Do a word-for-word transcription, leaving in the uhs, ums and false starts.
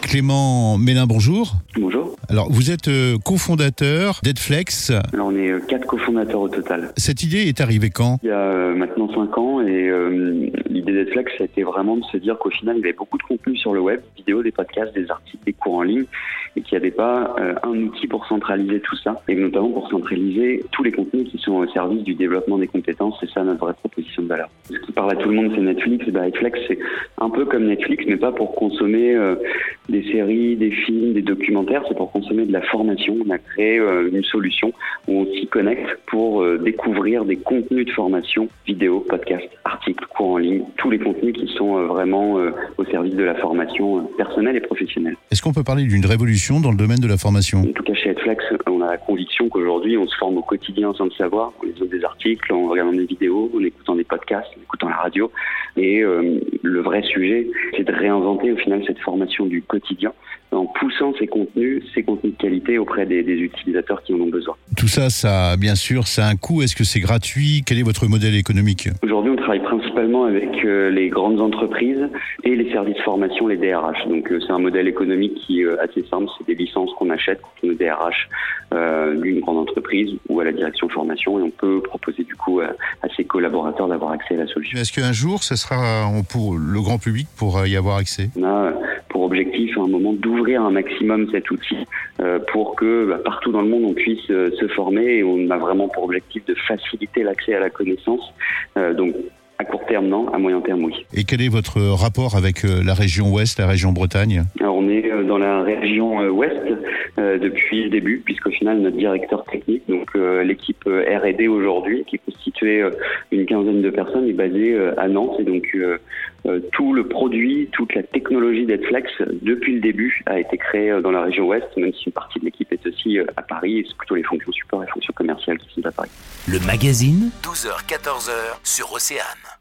Clément Mélin, bonjour. Bonjour. Alors, vous êtes euh, cofondateur d'Edflex. Alors, on est euh, quatre cofondateurs au total. Cette idée est arrivée quand ? Il y a euh, maintenant cinq ans et euh, l'idée d'Edflex, ça a été vraiment de se dire qu'au final, il y avait beaucoup de contenu sur le web, vidéos, des podcasts, des articles, des cours en ligne, et qu'il n'y avait pas euh, un outil pour centraliser tout ça, et notamment pour centraliser tous les contenus qui sont au service du développement des compétences. C'est ça notre vraie proposition de valeur. Ce qui parle à tout le monde, c'est Netflix. Et ben, Edflex, c'est un peu comme Netflix, mais pas pour consommer euh, des séries, des films, des documentaires, c'est pour consommer de la formation. On a créé euh, une solution où on s'y connecte pour euh, découvrir des contenus de formation, vidéos, podcasts, articles, cours en ligne, tous les contenus qui sont euh, vraiment euh, au service de la formation euh, personnelle et professionnelle. Est-ce qu'on peut parler d'une révolution dans le domaine de la formation ? En tout cas, chez Edflex, on a la conviction qu'aujourd'hui, on se forme au quotidien sans le savoir, en lisant des articles, en regardant des vidéos, en écoutant des podcasts, en écoutant la radio. Et euh, le vrai sujet, c'est de réinventer au final cette formation du quotidien en poussant ces contenus, ces contenus de qualité auprès des, des utilisateurs qui en ont besoin. Tout ça, ça, bien sûr, ça a un coût. Est-ce que c'est gratuit ? Quel est votre modèle économique ? Aujourd'hui, on travaille principalement avec euh, les grandes entreprises et les services de formation, les D R H. Donc, euh, c'est un modèle économique qui est euh, assez simple. C'est des licences qu'on achète quand on est D R H euh, d'une grande entreprise ou à la direction de formation, et on peut proposer du coup à, à ses collaborateurs d'avoir accès à la solution. Est-ce qu'un jour, ce sera pour le grand public pourra y avoir accès ? On a pour objectif à un moment d'ouvrir un maximum cet outil euh, pour que bah, partout dans le monde on puisse euh, se former, et on a vraiment pour objectif de faciliter l'accès à la connaissance. Euh, donc à court terme non, à moyen terme oui. Et quel est votre rapport avec euh, la région Ouest, la région Bretagne ? Alors on est euh, dans la région euh, Ouest euh, depuis le début, puisqu'au final notre directeur technique, donc euh, l'équipe euh, R et D aujourd'hui, qui est constituée euh, d'une quinzaine de personnes, est basée euh, à Nantes, et donc euh, euh, tout le produit, toute la technologie d'Edflex depuis le début a été créée euh, dans la région Ouest, même si une partie de l'équipe est aussi euh, à Paris, et c'est plutôt les fonctions support et fonctions commerciales qui sont à Paris. Le magazine, douze heures quatorze heures sur Océane.